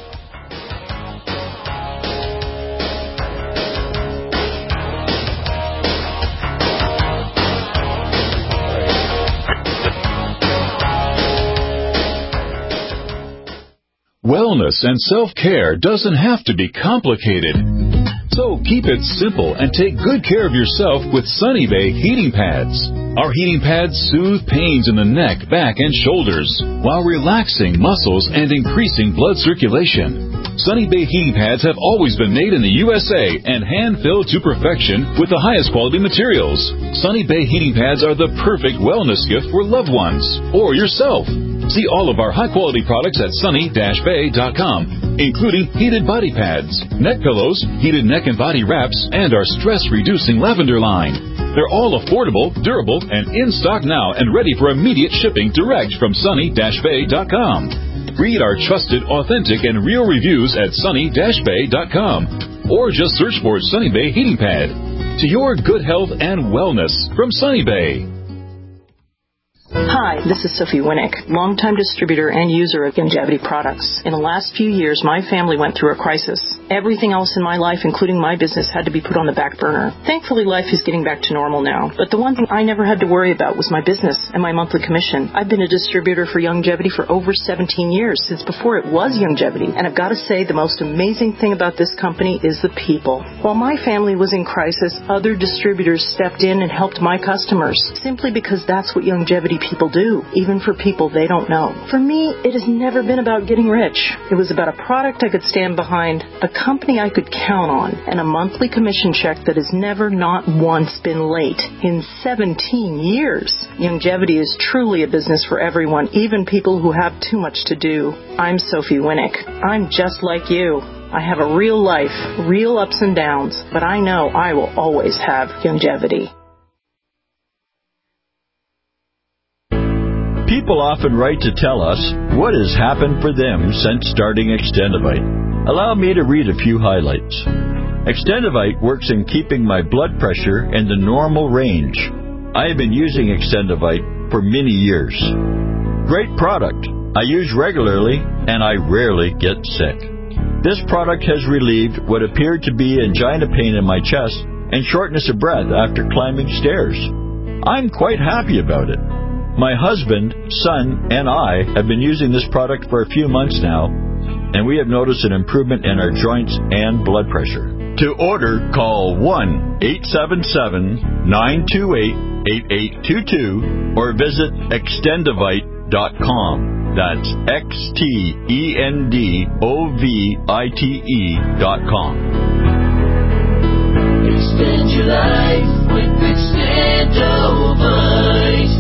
S16: Wellness and self-care doesn't have to be complicated. So keep it simple and take good care of yourself with Sunny Bay heating pads. Our heating pads soothe pains in the neck, back, and shoulders while relaxing muscles and increasing blood circulation. Sunny Bay heating pads have always been made in the U S A and hand-filled to perfection with the highest quality materials. Sunny Bay heating pads are the perfect wellness gift for loved ones or yourself. See all of our high-quality products at sunny dash bay dot com, including heated body pads, neck pillows, heated neck and body wraps, and our stress-reducing lavender line. They're all affordable, durable, and in stock now and ready for immediate shipping direct from sunny dash bay dot com. Read our trusted, authentic, and real reviews at sunny dash bay dot com or just search for Sunny Bay Heating Pad. To your good health and wellness from Sunny Bay.
S1: Hi, this is Sophie Winnick, longtime distributor and user of Youngevity products. In the last few years, my family went through a crisis. Everything else in my life, including my business, had to be put on the back burner. Thankfully, life is getting back to normal now. But the one thing I never had to worry about was my business and my monthly commission. I've been a distributor for Youngevity for over seventeen years, since before it was Youngevity. And I've got to say, the most amazing thing about this company is the people. While my family was in crisis, other distributors stepped in and helped my customers, simply because that's what Youngevity people do, even for people they don't know. For me, it has never been about getting rich. It was about a product I could stand behind, a company I could count on, and a monthly commission check that has never, not once, been late in seventeen years. Youngevity is truly a business for everyone, even people who have too much to do. I'm Sophie Winnick. I'm just like you. I have a real life, real ups and downs, but I know I will always have Youngevity.
S5: People often write to tell us what has happened for them since starting Extendivite. Allow me to read a few highlights. Extendivite works in keeping my blood pressure in the normal range. I have been using Extendivite for many years. Great product. I use regularly and I rarely get sick. This product has relieved what appeared to be angina pain in my chest and shortness of breath after climbing stairs. I'm quite happy about it. My husband, son, and I have been using this product for a few months now, and we have noticed an improvement in our joints and blood pressure. To order, call one eight seven seven, nine two eight, eight eight two two or visit extendivite dot com. That's X T E N D O V I T E dot com.
S7: Extend your life with Extendivite.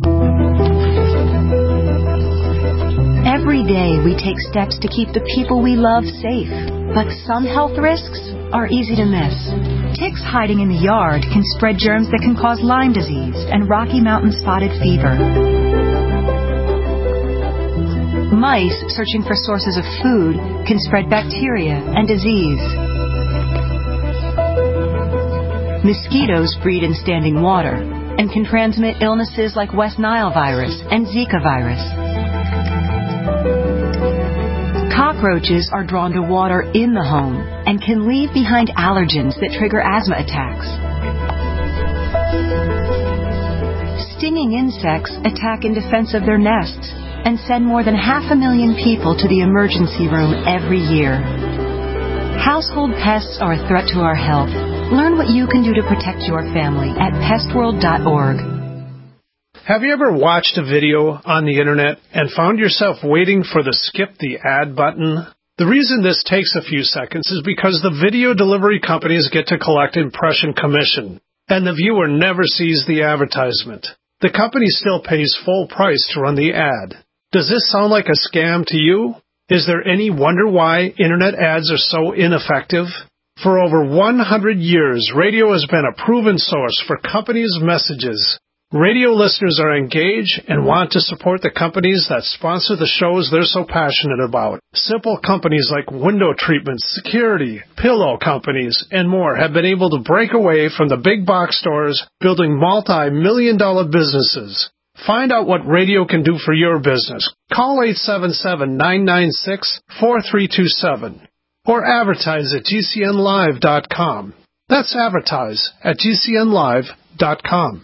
S23: Every day we take steps to keep the people we love safe, but some health risks are easy to miss. Ticks hiding in the yard can spread germs that can cause Lyme disease and Rocky Mountain spotted fever. Mice searching for sources of food can spread bacteria and disease. Mosquitoes breed in standing water and can transmit illnesses like West Nile virus and Zika virus. Cockroaches are drawn to water in the home and can leave behind allergens that trigger asthma attacks. Stinging insects attack in defense of their nests and send more than half a million people to the emergency room every year. Household pests are a threat to our health. Learn what you can do to protect your family at pest world dot org.
S24: Have you ever watched a video on the internet and found yourself waiting for the skip the ad button? The reason this takes a few seconds is because the video delivery companies get to collect impression commission, and the viewer never sees the advertisement. The company still pays full price to run the ad. Does this sound like a scam to you? Is there any wonder why internet ads are so ineffective? For over one hundred years, radio has been a proven source for companies' messages. Radio listeners are engaged and want to support the companies that sponsor the shows they're so passionate about. Simple companies like window treatments, security, pillow companies, and more have been able to break away from the big box stores, building multi-million dollar businesses. Find out what radio can do for your business. Call eight seven seven, nine nine six, four three two seven or advertise at G C N live dot com. That's advertise at G C N live dot com.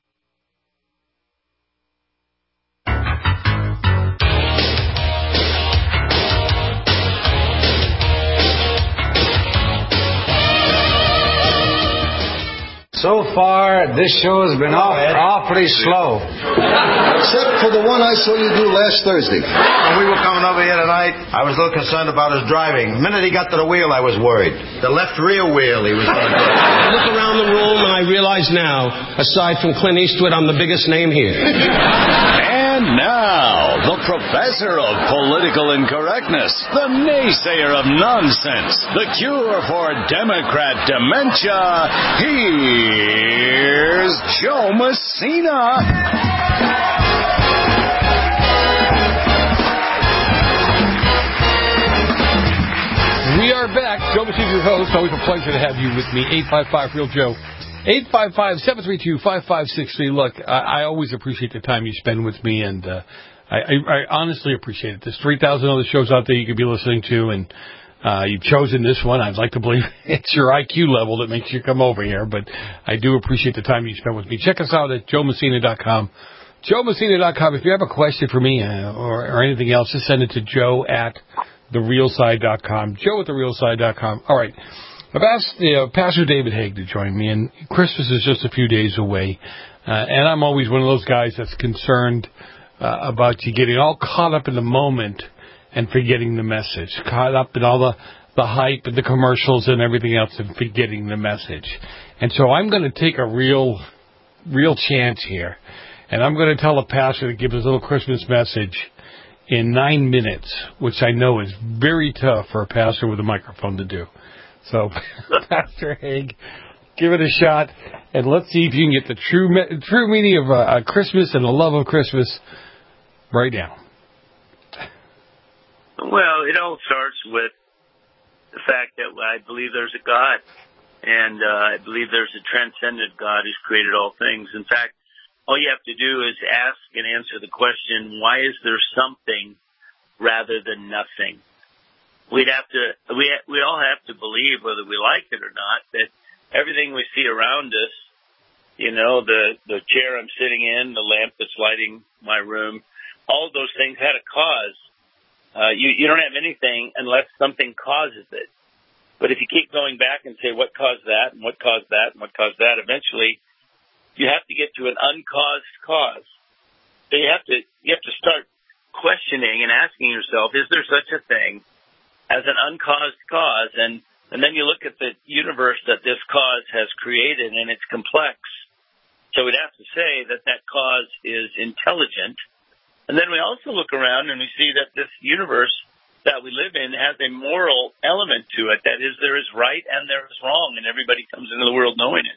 S25: So far, this show has been off, awfully slow.
S26: Except for the one I saw you do last Thursday.
S27: When we were coming over here tonight, I was a little concerned about his driving. The minute he got to the wheel, I was worried. The left rear wheel he was going to get.
S28: I look around the room and I realize now, aside from Clint Eastwood, I'm the biggest name here.
S16: And now, the professor of political incorrectness, the naysayer of nonsense, the cure for Democrat dementia, here's Joe Messina.
S2: We are back. Joe Messina, your host. Always a pleasure to have you with me. eight five five, real Joe. eight five five, seven three two, five five six three. Look, I, I always appreciate the time you spend with me, and uh, I, I, I honestly appreciate it. There's three thousand other shows out there you could be listening to, and uh, you've chosen this one. I'd like to believe it's your I Q level that makes you come over here, but I do appreciate the time you spend with me. Check us out at joe messina dot com. joe messina dot com. If you have a question for me uh, or, or anything else, just send it to joe at the real side dot com. joe at the real side dot com. All right. I've asked uh, Pastor David Haig to join me, and Christmas is just a few days away. Uh, and I'm always one of those guys that's concerned uh, about you getting all caught up in the moment and forgetting the message, caught up in all the, the hype and the commercials and everything else and forgetting the message. And so I'm going to take a real, real chance here, and I'm going to tell a pastor to give his little Christmas message in nine minutes, which I know is very tough for a pastor with a microphone to do. So, Pastor Haig, give it a shot, and let's see if you can get the true me- true meaning of uh, Christmas and the love of Christmas right now?
S15: Well, it all starts with the fact that I believe there's a God, and uh, I believe there's a transcendent God who's created all things. In fact, all you have to do is ask and answer the question, why is there something rather than nothing? We'd have to, we we all have to believe, whether we like it or not, that everything we see around us, you know, the, the chair I'm sitting in, the lamp that's lighting my room, all those things had a cause. Uh, you, you don't have anything unless something causes it. But if you keep going back and say, what caused that, and what caused that, and what caused that, eventually you have to get to an uncaused cause. So you have to, you have to start questioning and asking yourself, is there such a thing as an uncaused cause? And, and then you look at the universe that this cause has created, and it's complex. So we'd have to say that that cause is intelligent. And then we also look around and we see that this universe that we live in has a moral element to it. That is, there is right and there is wrong, and everybody comes into the world knowing it.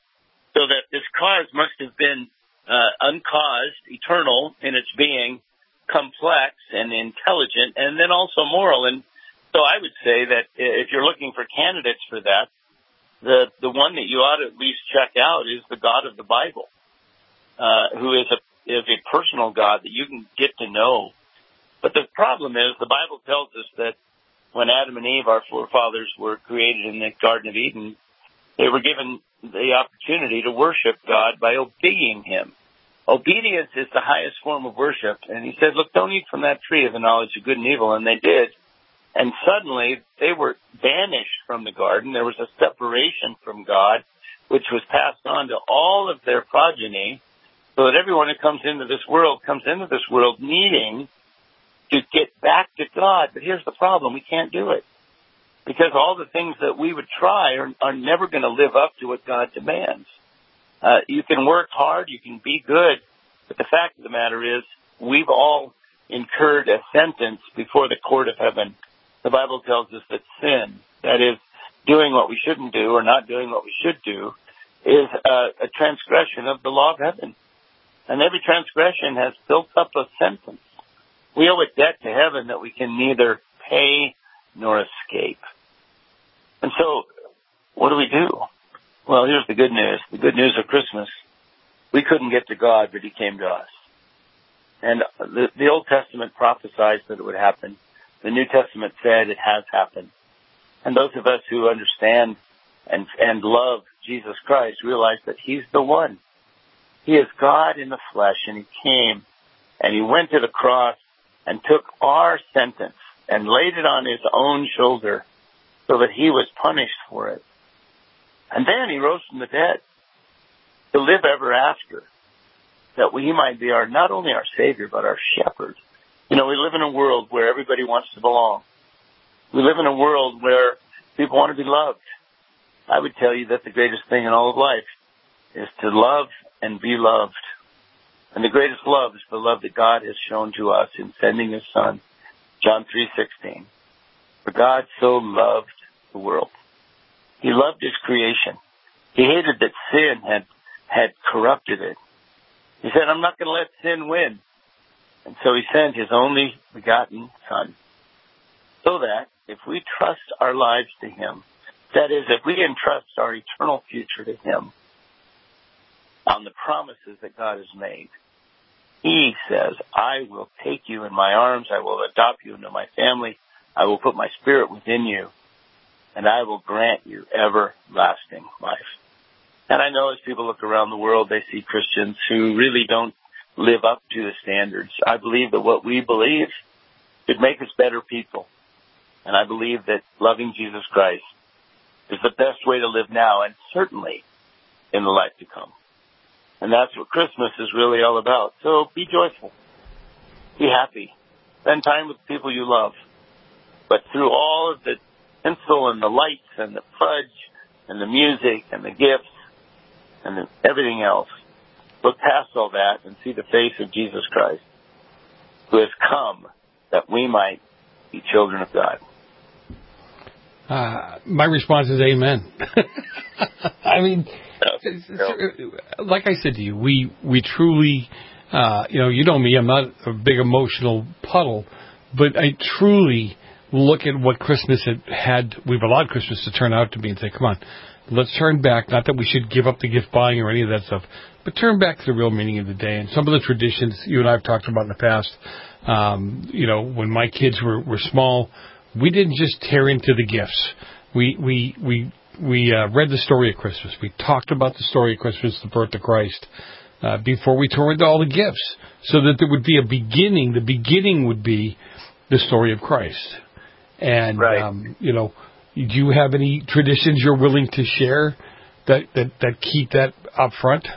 S15: So that this cause must have been uh, uncaused, eternal in its being, complex and intelligent, and then also moral. And so I would say that if you're looking for candidates for that, the the one that you ought to at least check out is the God of the Bible, uh, who is a is a personal God that you can get to know. But the problem is, the Bible tells us that when Adam and Eve, our forefathers, were created in the Garden of Eden, they were given the opportunity to worship God by obeying Him. Obedience is the highest form of worship. And He said, look, don't eat from that tree of the knowledge of good and evil. And they did. And suddenly they were banished from the garden. There was a separation from God, which was passed on to all of their progeny, so that everyone who comes into this world comes into this world needing to get back to God. But here's the problem. We can't do it. Because all the things that we would try are, are never going to live up to what God demands. Uh, you can work hard, you can be good, but the fact of the matter is we've all incurred a sentence before the court of heaven. The Bible tells us that sin, that is, doing what we shouldn't do or not doing what we should do, is a, a transgression of the law of heaven. And every transgression has built up a sentence. We owe a debt to heaven that we can neither pay nor escape. And so, what do we do? Well, here's the good news. The good news of Christmas. We couldn't get to God, but He came to us. And the, the Old Testament prophesied that it would happen. The New Testament said it has happened. And those of us who understand and, and love Jesus Christ realize that He's the one. He is God in the flesh, and He came, and He went to the cross and took our sentence and laid it on His own shoulder so that He was punished for it. And then He rose from the dead to live ever after, that He might be our not only our Savior, but our shepherd. You know, we live in a world where everybody wants to belong. We live in a world where people want to be loved. I would tell you that the greatest thing in all of life is to love and be loved. And the greatest love is the love that God has shown to us in sending His Son, John three sixteen. For God so loved the world. He loved His creation. He hated that sin had, had corrupted it. He said, I'm not going to let sin win. And so He sent His only begotten Son, so that if we trust our lives to Him, that is, if we entrust our eternal future to Him, on the promises that God has made, He says, I will take you in my arms, I will adopt you into my family, I will put my Spirit within you, and I will grant you everlasting life. And I know as people look around the world, they see Christians who really don't live up to the standards. I believe that what we believe should make us better people. And I believe that loving Jesus Christ is the best way to live now, and certainly in the life to come. And that's what Christmas is really all about. So be joyful. Be happy. Spend time with people you love. But through all of the tinsel and the lights and the fudge and the music and the gifts and the, everything else, look past all that and see the face of Jesus Christ, who has come that we might be children of God.
S2: Uh, my response is amen. I mean, like I said to you, we, we truly Uh, you know, you know me, I'm not a big emotional puddle, but I truly look at what Christmas had, had, we've allowed Christmas to turn out to be and say, come on, let's turn back, not that we should give up the gift buying or any of that stuff, but turn back to the real meaning of the day. And some of the traditions you and I have talked about in the past, um, you know, when my kids were, were small, we didn't just tear into the gifts. We, we, we, we uh, read the story of Christmas. We talked about the story of Christmas, the birth of Christ, uh, before we tore into all the gifts, so that there would be a beginning. The beginning would be the story of Christ. And, right. um, you know, do you have any traditions you're willing to share that, that, that keep that up front?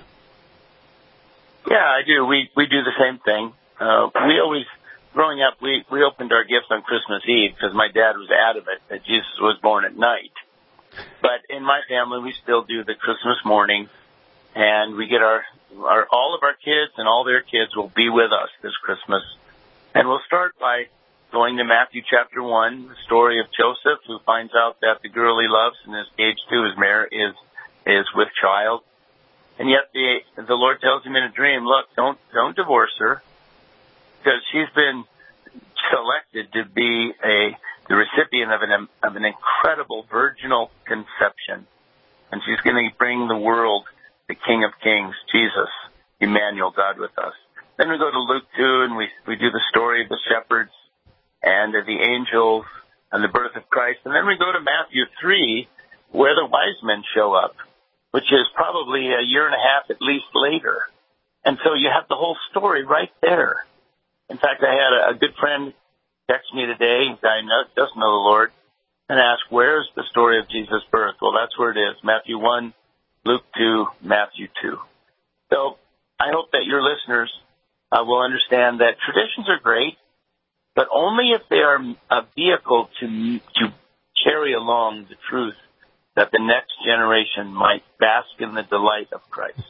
S15: Yeah, I do. We we do the same thing. Uh, we always, growing up, we, we opened our gifts on Christmas Eve because my dad was adamant that Jesus was born at night. But in my family, we still do the Christmas morning, and we get our, our all of our kids and all their kids will be with us this Christmas. And we'll start by going to Matthew chapter one, the story of Joseph, who finds out that the girl he loves and is engaged to is Mary, is is with child. And yet the the Lord tells him in a dream, look, don't don't divorce her, because she's been selected to be a the recipient of an of an incredible virginal conception, and she's going to bring the world the King of Kings, Jesus, Emmanuel, God with us. Then we go to Luke two, and we we do the story of the shepherds and of the angels and the birth of Christ. And then we go to Matthew three, where the wise men show up, which is probably a year and a half at least later. And so you have the whole story right there. In fact, I had a, a good friend text me today, a guy knows, doesn't know the Lord, and ask, where's the story of Jesus' birth? Well, that's where it is, Matthew one, Luke two, Matthew two. So I hope that your listeners uh, will understand that traditions are great, but only if they are a vehicle to to carry along the truth that the next generation might bask in the delight of Christ.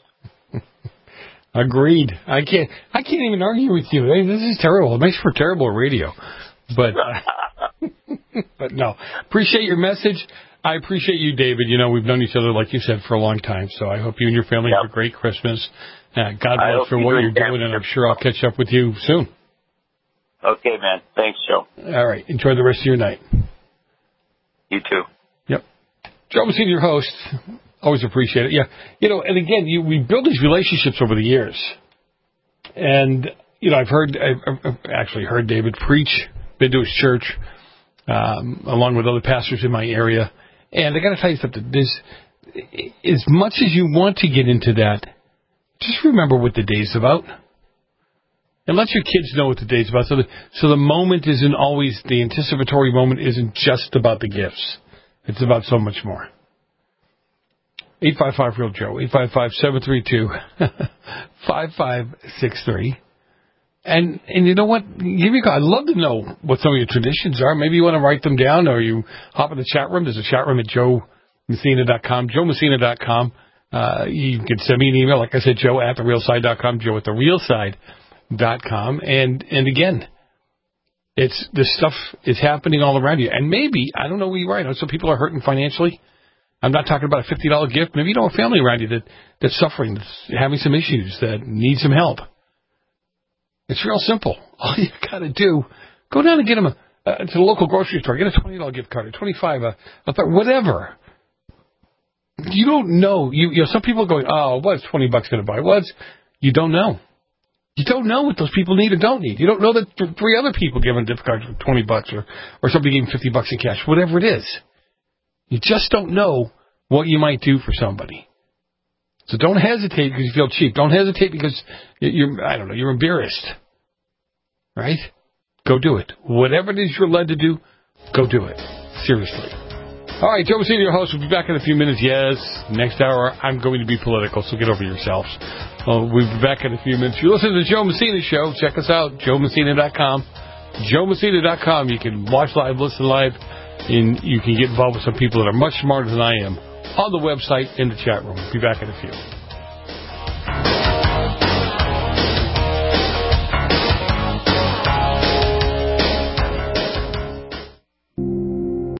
S2: Agreed. I can't. I can't even argue with you. Hey, this is terrible. It makes for terrible radio. But uh, but no. Appreciate your message. I appreciate you, David. You know, we've known each other, like you said, for a long time. So I hope you and your family yep. have a great Christmas. Uh, God bless for what you're doing, and I'm sure I'll catch up with you soon.
S15: Okay, man. Thanks, Joe.
S2: All right. Enjoy the rest of your night.
S15: You too.
S2: Yep. Joe Messina, your host. Always appreciate it. Yeah. You know, and again, you, we build these relationships over the years. And, you know, I've heard, I've, I've actually heard David preach, been to his church, um, along with other pastors in my area. And I got to tell you something. There's, as much as you want to get into that, just remember what the day's about. And let your kids know what the day's about. So the, so the moment isn't always, the anticipatory moment isn't just about the gifts. It's about so much more. eight five five real Joe, eight five five, seven three two, five five six three. And and you know what? Give me a call. I'd love to know what some of your traditions are. Maybe you want to write them down, or you hop in the chat room. There's a chat room at joe messina dot com, joe messina dot com. Uh, you can send me an email, like I said, joe at the real side dot com, joe at the real side dot com. And, and again, it's this stuff is happening all around you. And maybe, I don't know where you're right, some people are hurting financially. I'm not talking about a fifty dollars gift. Maybe you know a family around you that, that's suffering, that's having some issues, that needs some help. It's real simple. All you got to do, go down and get them a, uh, to the local grocery store, get a twenty dollars gift card, a twenty-five dollars, a, a whatever. You don't know. You, you know, some people are going, oh, what's twenty bucks going to buy? What's, you don't know. You don't know what those people need or don't need. You don't know that three other people giving gift cards for twenty bucks or, or somebody giving fifty bucks in cash, whatever it is. You just don't know what you might do for somebody. So don't hesitate because you feel cheap. Don't hesitate because you're, I don't know, you're embarrassed. Right? Go do it. Whatever it is you're led to do, go do it. Seriously. All right, Joe Messina, your host. We'll be back in a few minutes. Yes, next hour I'm going to be political, so get over yourselves. Uh, we'll be back in a few minutes. You listen to the Joe Messina Show. Check us out, joe messina dot com. joe messina dot com. You can watch live, listen live, and you can get involved with some people that are much smarter than I am on the website, in the chat room. We'll be back in a few.